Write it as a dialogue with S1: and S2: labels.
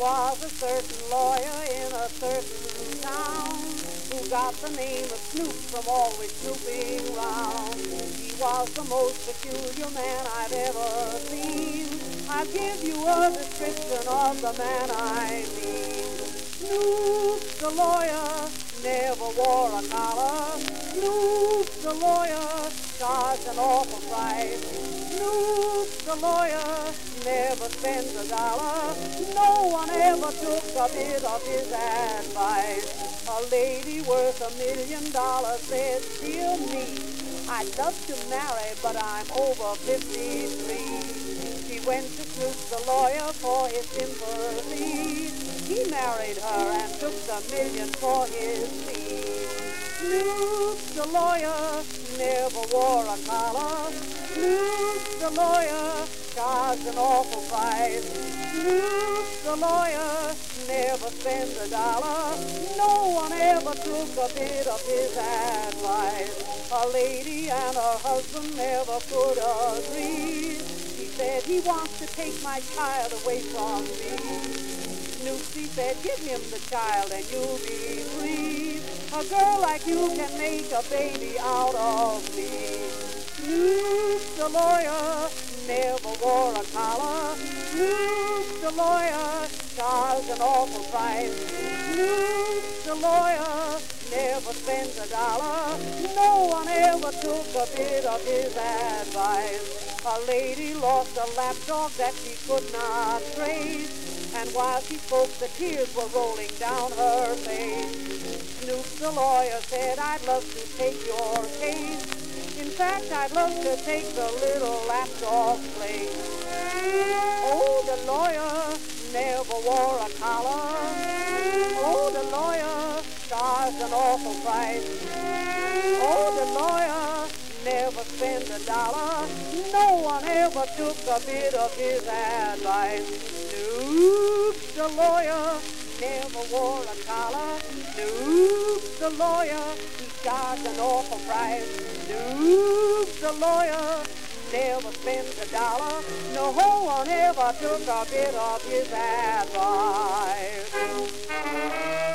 S1: was a certain lawyer in a certain town who got the name of Snoop from always snooping round. He was the most peculiar man I've ever seen. I'll give you a description of the man I mean. Snoop the lawyer never wore a collar. Snoop the lawyer charged an awful price. Snoop the lawyer never spent a dollar. No one ever took a bit of his advice. A lady worth $1 million said, dear me, I'd love to marry, but I'm over 53. She went to Snoop the lawyer for his sympathy. He married her and took the million for his fee. Snoop the lawyer never wore a collar. Snoop the lawyer charged an awful price. Snoop the lawyer never spent a dollar. No one ever took a bit of his advice. A lady and her husband never could agree. He said he wants to take my child away from me. Snoopsy said, give him the child and you'll be free. A girl like you can make a baby out of me. Snoop the lawyer never wore a collar. Snoop the lawyer charged an awful price. Snoop the lawyer never spent a dollar. No one ever took a bit of his advice. A lady lost a lapdog that she could not trace, and while she spoke the tears were rolling down her face. Snoop the lawyer said, I'd love to take your case. In fact, I'd love to take the little lapdog's place. Oh, the lawyer never wore a collar. Oh, the lawyer charged an awful price. Oh, the lawyer never spent a dollar. No one ever took a bit of his advice. Snoop the lawyer never wore a collar. Snoop the lawyer, he charged an awful price. Snoop the lawyer never spent a dollar. No one ever took a bit of his advice.